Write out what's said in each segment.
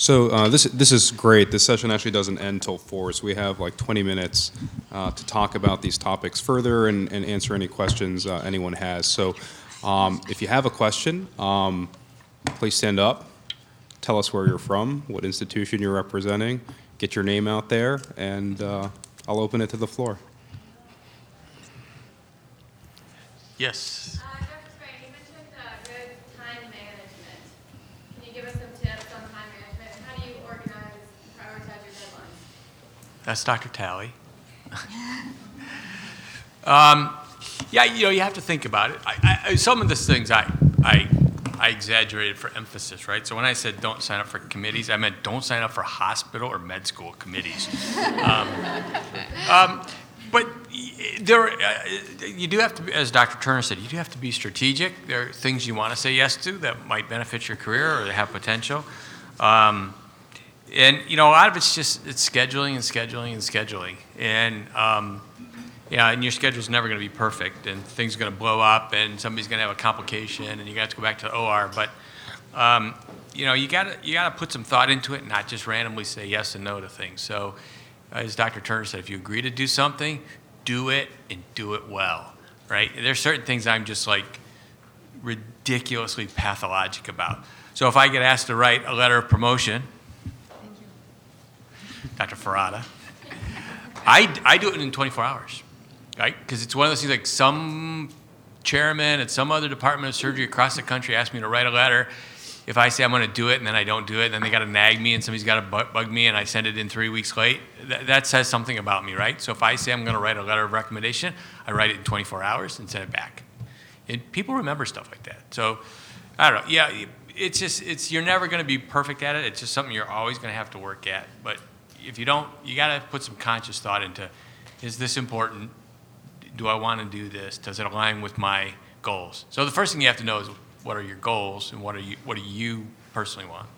So this is great. This session actually doesn't end till 4, so we have like 20 minutes to talk about these topics further and answer any questions anyone has. So if you have a question, please stand up. Tell us where you're from, what institution you're representing, get your name out there, and I'll open it to the floor. Yes. Dr. Spray, you mentioned good time management. Can you give us some tips on time management? How do you organize, prioritize your deadlines? That's Dr. Talley. Yeah, you have to think about it. Some of the things I exaggerated for emphasis, right? So when I said don't sign up for committees, I meant don't sign up for hospital or med school committees. But you do have to, as Dr. Turner said, you do have to be strategic. There are things you want to say yes to that might benefit your career or they have potential. And, a lot of it's scheduling and scheduling and scheduling. And, and your schedule's never going to be perfect, and things are going to blow up, and somebody's going to have a complication, and you got to go back to the OR. But, you got to put some thought into it and not just randomly say yes and no to things. So, as Dr. Turner said, if you agree to do something, do it and do it well, right? There's certain things I'm just like ridiculously pathologic about. So if I get asked to write a letter of promotion, Dr. Ferrata, I do it in 24 hours, right? Because it's one of those things like some chairman at some other department of surgery across the country asked me to write a letter. If I say I'm going to do it and then I don't do it, then they got to nag me and somebody's got to bug me and I send it in 3 weeks late, that says something about me, right? So if I say I'm going to write a letter of recommendation, I write it in 24 hours and send it back. And people remember stuff like that. So, I don't know. Yeah, you're never going to be perfect at it. It's just something you're always going to have to work at. But if you don't, you got to put some conscious thought into, is this important? Do I want to do this? Does it align with my goals? So the first thing you have to know is, what are your goals, and what do you personally want?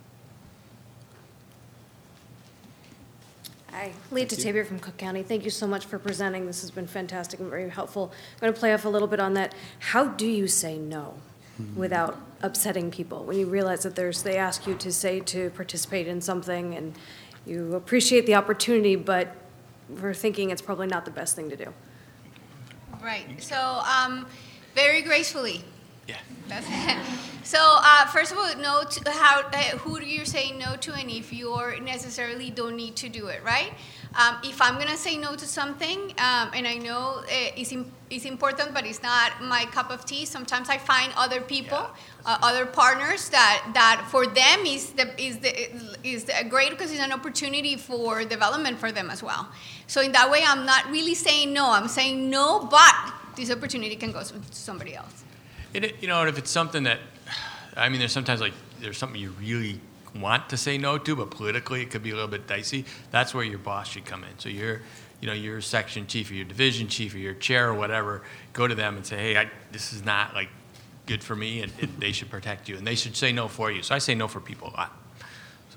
Hi, Lita Tabor from Cook County. Thank you so much for presenting. This has been fantastic and very helpful. I'm going to play off a little bit on that. How do you say no without upsetting people? When you realize that they ask you to participate in something and you appreciate the opportunity, but we're thinking it's probably not the best thing to do. Right. So, very gracefully. Yeah. That's it. So, first of all, who do you say no to, and if you necessarily don't need to do it, right? If I'm gonna say no to something, and I know it's important, but it's not my cup of tea. Sometimes I find other people, other partners that for them is great because it's an opportunity for development for them as well. So in that way, I'm not really saying no. I'm saying no, but this opportunity can go to somebody else. And if it's something that, there's sometimes there's something you really want to say no to, but politically it could be a little bit dicey. That's where your boss should come in. So your section chief or your division chief or your chair or whatever, go to them and say, hey, this is not good for me, and they should protect you, and they should say no for you. So I say no for people a lot. So.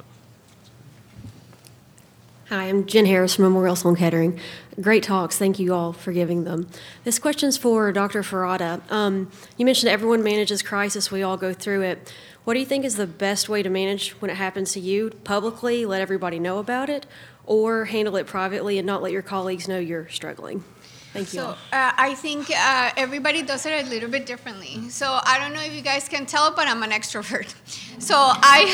Hi, I'm Jen Harris from Memorial Sloan Kettering. Great talks. Thank you all for giving them. This question's for Dr. Ferrata. You mentioned everyone manages crisis. We all go through it. What do you think is the best way to manage when it happens to you? Publicly, let everybody know about it, or handle it privately and not let your colleagues know you're struggling? Thank you. So I think everybody does it a little bit differently. So I don't know if you guys can tell, but I'm an extrovert. So I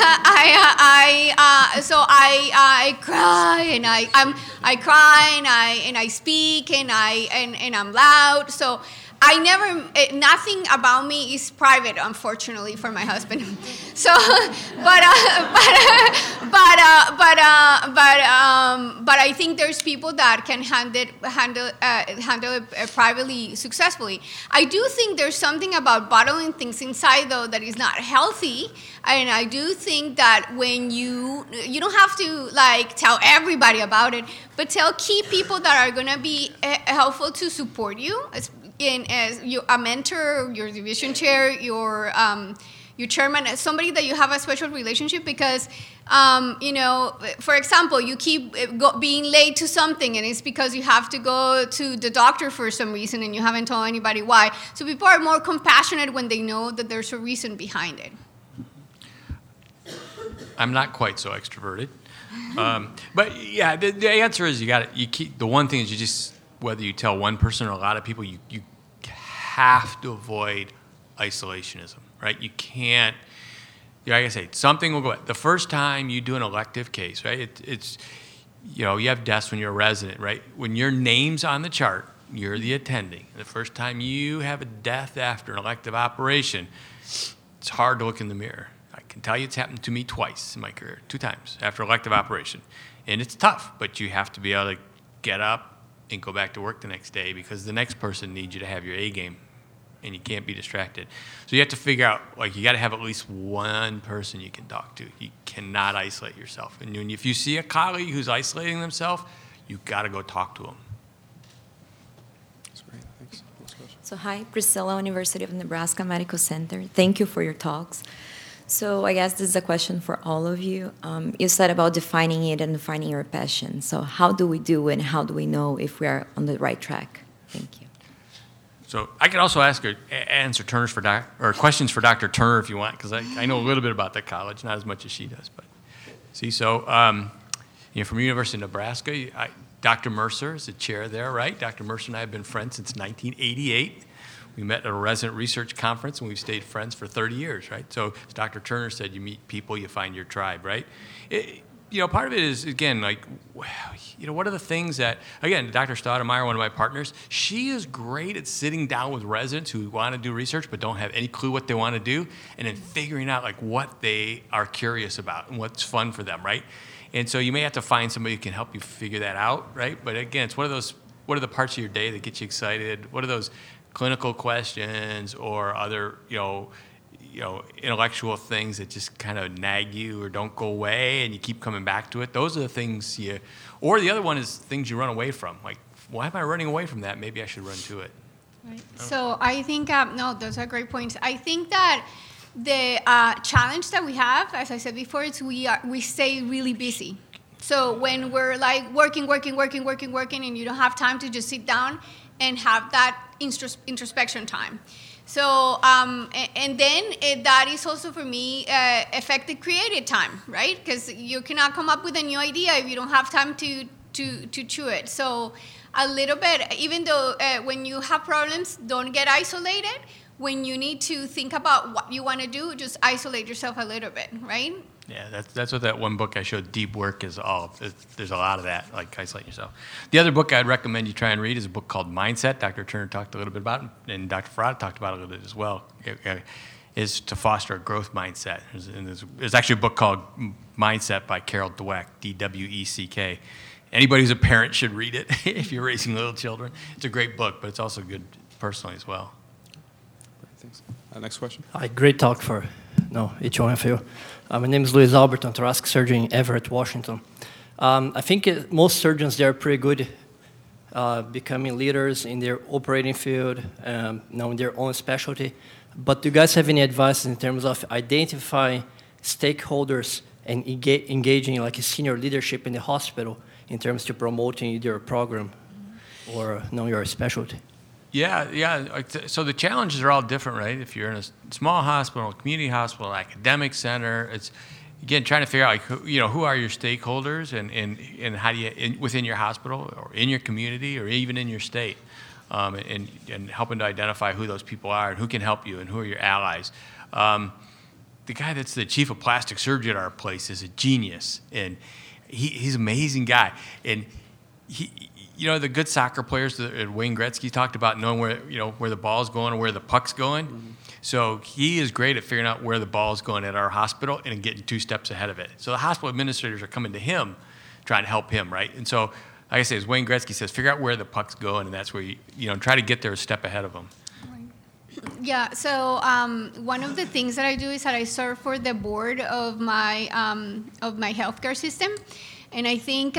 cry and I cry and I speak and I'm loud. So I never, nothing about me is private, unfortunately, for my husband. So, but I think there's people that can handle it privately successfully. I do think there's something about bottling things inside, though, that is not healthy. And I do think that when you don't have to tell everybody about it, but tell key people that are going to be helpful to support you. As a mentor, your division chair, your chairman, somebody that you have a special relationship because, for example, you keep being late to something and it's because you have to go to the doctor for some reason and you haven't told anybody why. So people are more compassionate when they know that there's a reason behind it. I'm not quite so extroverted. But yeah, the answer is you keep, the one thing is you just, whether you tell one person or a lot of people, you have to avoid isolationism, right? You can't, like I say, something will go, the first time you do an elective case, right? It's, you know, you have deaths when you're a resident, right? When your name's on the chart, you're the attending. The first time you have a death after an elective operation, it's hard to look in the mirror. I can tell you it's happened to me twice in my career, 2 times after elective operation. And it's tough, but you have to be able to get up and go back to work the next day because the next person needs you to have your A game and you can't be distracted. So you have to figure out, like, you got to have at least one person you can talk to. You cannot isolate yourself. And if you see a colleague who's isolating themselves, you got to go talk to them. That's great. Thanks. Next question. So hi, Priscilla, University of Nebraska Medical Center. Thank you for your talks. So I guess this is a question for all of you. You said about defining it and defining your passion. So how do we do and how do we know if we are on the right track? Thank you. So I could also answer questions for Dr. Turner if you want, because I know a little bit about that college, not as much as she does. But see, so from University of Nebraska, Dr. Mercer is the chair there, right? Dr. Mercer and I have been friends since 1988. We met at a resident research conference, and we've stayed friends for 30 years, right? So as Dr. Turner said, you meet people, you find your tribe, right? Part of it is, again, like, what are the things that, again, Dr. Staudemeyer, one of my partners, she is great at sitting down with residents who want to do research but don't have any clue what they want to do, and then figuring out, like, what they are curious about and what's fun for them, right? And so you may have to find somebody who can help you figure that out, right? But again, it's one of those, what are the parts of your day that get you excited? What are those clinical questions or other, intellectual things that just kind of nag you or don't go away and you keep coming back to it? Those are the things or the other one is things you run away from. Like, why am I running away from that? Maybe I should run to it. Right. So I think, no, those are great points. I think that the challenge that we have, as I said before, is we stay really busy. So when we're like working, and you don't have time to just sit down and have that introspection time. So, and then that is also for me affected creative time, right? Because you cannot come up with a new idea if you don't have time to chew it. So a little bit, even though when you have problems, don't get isolated. When you need to think about what you want to do, just isolate yourself a little bit, right? Yeah, that's what that one book I showed, Deep Work, is all. There's a lot of that, like isolating yourself. The other book I'd recommend you try and read is a book called Mindset. Dr. Turner talked a little bit about it, and Dr. Ferrata talked about it a little bit as well, is to foster a growth mindset. There's actually a book called Mindset by Carol Dweck, D-W-E-C-K. Anybody who's a parent should read it if you're raising little children. It's a great book, but it's also good personally as well. Great, thanks. Next question. Hi, great talk for each one of you. My name is Luis Albert. I'm thoracic surgeon in Everett, Washington. I think most surgeons, they're pretty good becoming leaders in their operating field, in their own specialty. But do you guys have any advice in terms of identifying stakeholders and engaging like a senior leadership in the hospital in terms of promoting your program or your specialty? Yeah. So the challenges are all different, right? If you're in a small hospital, community hospital, academic center, it's, again, trying to figure out, like, who are your stakeholders and how do you, within your hospital or in your community or even in your state, and helping to identify who those people are and who can help you and who are your allies. The guy that's the chief of plastic surgery at our place is a genius, and he's an amazing guy. And the good soccer players, Wayne Gretzky talked about knowing where the ball's going or where the puck's going. Mm-hmm. So he is great at figuring out where the ball's going at our hospital and getting 2 steps ahead of it. So the hospital administrators are coming to him, trying to help him, right? And so, like I say, as Wayne Gretzky says, figure out where the puck's going, and that's where you try to get there a step ahead of them. Yeah, so one of the things that I do is that I serve for the board of my healthcare system. And I think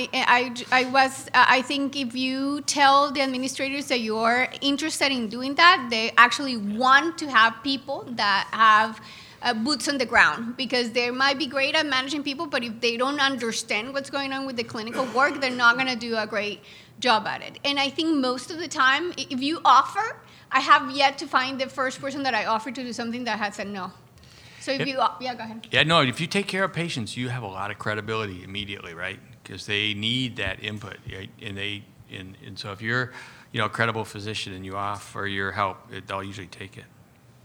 I think if you tell the administrators that you're interested in doing that, they actually want to have people that have boots on the ground, because they might be great at managing people, but if they don't understand what's going on with the clinical work, they're not going to do a great job at it. And I think most of the time, if you offer, I have yet to find the first person that I offer to do something that has said no. So if you, yeah, go ahead. Yeah, no, if you take care of patients, you have a lot of credibility immediately, right? Because they need that input, right? And so if you're, a credible physician and you offer your help, they'll usually take it.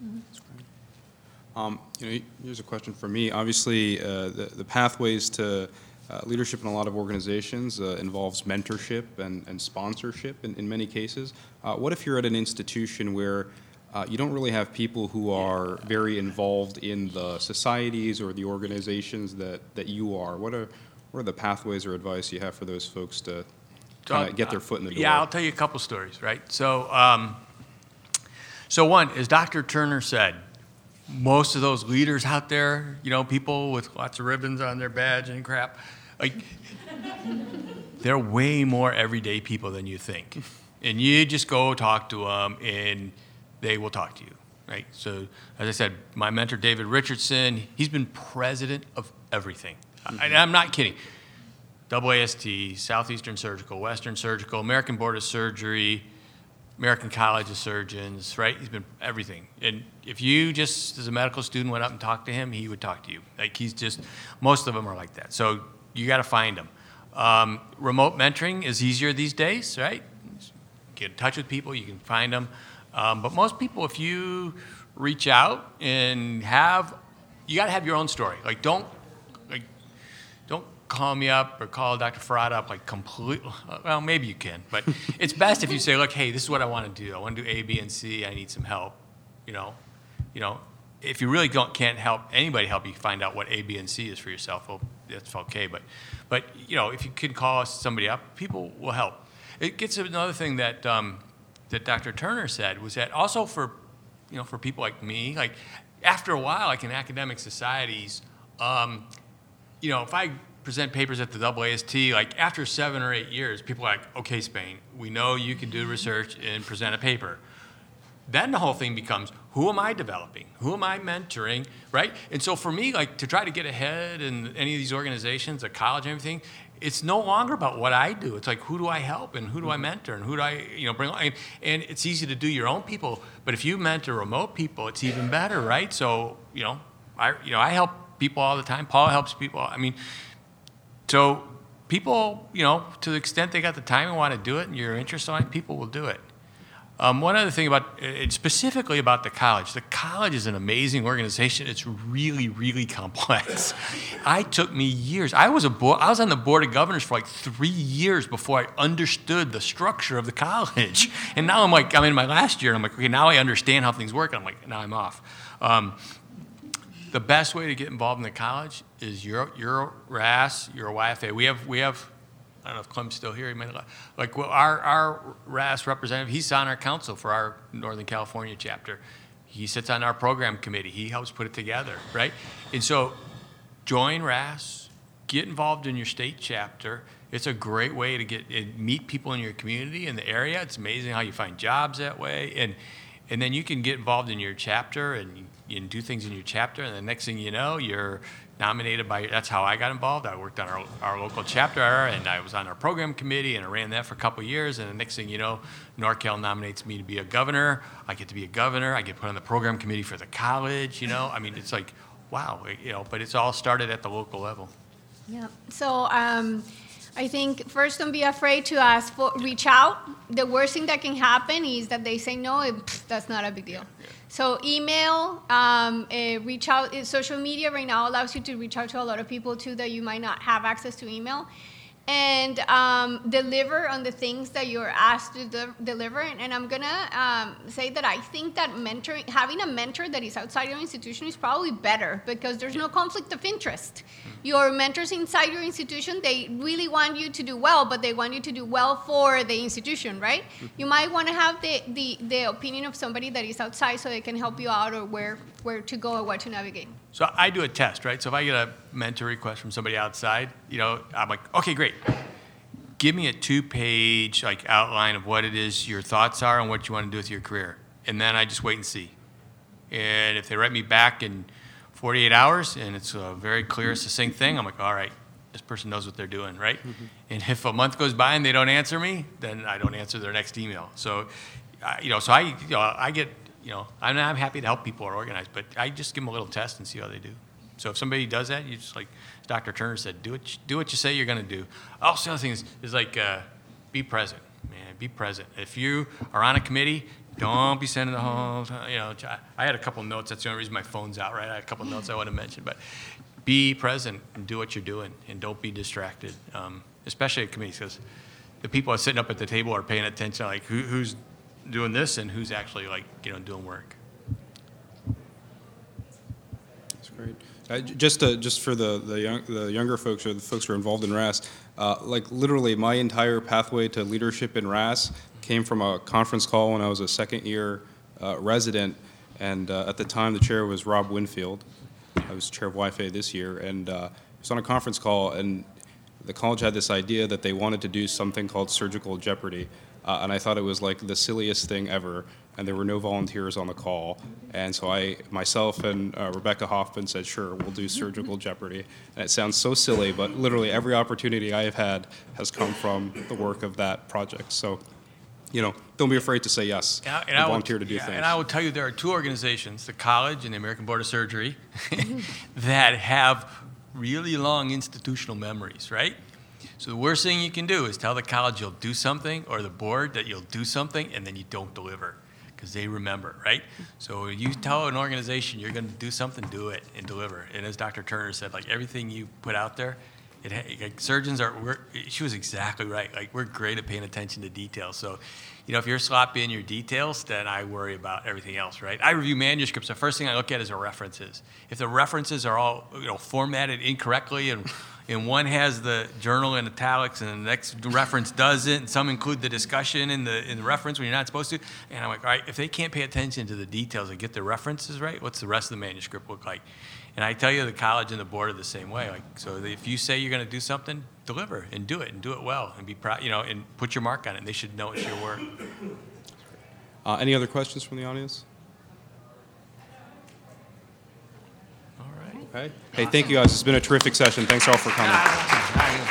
Here's a question for me. Obviously, the pathways to leadership in a lot of organizations involves mentorship and sponsorship in many cases. What if you're at an institution where you don't really have people who are very involved in the societies or the organizations that you are? What are the pathways or advice you have for those folks to kind of get their foot in the door? Yeah, I'll tell you a couple stories, right? So, so one, as Dr. Turner said, most of those leaders out there, people with lots of ribbons on their badge and crap, like, they're way more everyday people than you think. And you just go talk to them, and they will talk to you, right? So, as I said, my mentor, David Richardson, he's been president of everything. I'm not kidding. AAST, Southeastern Surgical, Western Surgical, American Board of Surgery, American College of Surgeons, right? He's been everything. And if you just, as a medical student, went up and talked to him, he would talk to you. Like, most of them are like that. So you got to find them. Remote mentoring is easier these days, right? Get in touch with people, you can find them. But most people, if you reach out and you got to have your own story. Like, don't call me up or call Dr. Ferrata up like completely. Well, maybe you can, but it's best if you say, look, hey, this is what I want to do. I want to do A, B, and C. I need some help. If you really can't help anybody help you find out what A, B, and C is for yourself, well, that's okay. But if you can call somebody up, people will help. It gets to another thing that that Dr. Turner said was that also for people like me, like after a while, like in academic societies, if I present papers at the AAST, like after 7 or 8 years, people are like, okay, Spain, we know you can do research and present a paper. Then the whole thing becomes, who am I developing? Who am I mentoring, right? And so for me, like to try to get ahead in any of these organizations, at college and everything, it's no longer about what I do. It's like, who do I help and who do I mentor and who do I, bring along? And it's easy to do your own people, but if you mentor remote people, it's even better, right? So, I help people all the time. Paul helps people. So people, to the extent they got the time and want to do it and you're interested in it, people will do it. One other thing specifically about the college is an amazing organization. It's really, really complex. It took me years. I was on the board of governors for like 3 years before I understood the structure of the college. And now I'm in my last year and I'm like, okay, now I understand how things work. And I'm like, now I'm off. The best way to get involved in the college is your RAS, your YFA. We have. I don't know if Clem's still here. He might our RAS representative. He's on our council for our Northern California chapter. He sits on our program committee. He helps put it together, right? And so, join RAS. Get involved in your state chapter. It's a great way to meet people in your community in the area. It's amazing how you find jobs that way, and then you can get involved in your chapter and do things in your chapter, and the next thing you know, you're nominated that's how I got involved. I worked on our local chapter, and I was on our program committee, and I ran that for a couple of years, and the next thing you know, NorCal nominates me to be a governor. I get to be a governor. I get put on the program committee for the college, It's like, wow, but it's all started at the local level. Yeah, so I think first, don't be afraid to reach out. The worst thing that can happen is that they say no, that's not a big deal. Yeah. So email, reach out. Social media right now allows you to reach out to a lot of people too that you might not have access to email. And deliver on the things that you're asked to deliver. And I'm going to say that I think that having a mentor that is outside your institution is probably better because there's no conflict of interest. Your mentors inside your institution, they really want you to do well, but they want you to do well for the institution, right? You might want to have the opinion of somebody that is outside so they can help you out or where to go or what to navigate. So I do a test, right? So if I get a mentor request from somebody outside, I'm like, okay, great. Give me a 2-page outline of what it is your thoughts are and what you want to do with your career. And then I just wait and see. And if they write me back in 48 hours and it's a very clear, succinct thing, I'm like, all right, this person knows what they're doing, right? Mm-hmm. And if a month goes by and they don't answer me, then I don't answer their next email. So, I get I'm happy to help people are organized, but I just give them a little test and see how they do. So if somebody does that, you just, like Dr. Turner said, do what you say you're going to do. Also, the other thing is like, be present, man. Be present. If you are on a committee, don't be sending the whole, I had a couple notes. That's the only reason my phone's out, right? I had a couple notes I want to mention, but be present and do what you're doing, and don't be distracted, especially at committees, because the people sitting up at the table are paying attention, like who's doing this and who's actually doing work. That's great. Just for the younger folks or the folks who are involved in RAS, like literally my entire pathway to leadership in RAS came from a conference call when I was a second-year resident, and at the time the chair was Rob Winfield. I was chair of YFA this year, and it was on a conference call, and the college had this idea that they wanted to do something called surgical jeopardy, and I thought it was like the silliest thing ever, and there were no volunteers on the call, and so myself and Rebecca Hoffman said, sure, we'll do surgical jeopardy, and it sounds so silly, but literally every opportunity I have had has come from the work of that project, so don't be afraid to say yes and volunteer to do things. And I will tell you, there are two organizations, the college and the American Board of Surgery, that have really long institutional memories, right? So the worst thing you can do is tell the college you'll do something, or the board that you'll do something, and then you don't deliver, because they remember, right? So you tell an organization you're going to do something, do it and deliver. And as Dr. Turner said, like everything you put out there, surgeons she was exactly right. Like, we're great at paying attention to details. So, if you're sloppy in your details, then I worry about everything else, right? I review manuscripts. The first thing I look at is the references. If the references are all, formatted incorrectly, and one has the journal in italics and the next reference doesn't, and some include the discussion in the reference when you're not supposed to, and I'm like, all right, if they can't pay attention to the details and get the references right, what's the rest of the manuscript look like? And I tell you, the college and the board are the same way. Like, so if you say you're going to do something, deliver and do it well, and be proud, and put your mark on it. And they should know it's your work. Any other questions from the audience? All right. Okay. Hey, thank you guys. It's been a terrific session. Thanks all for coming.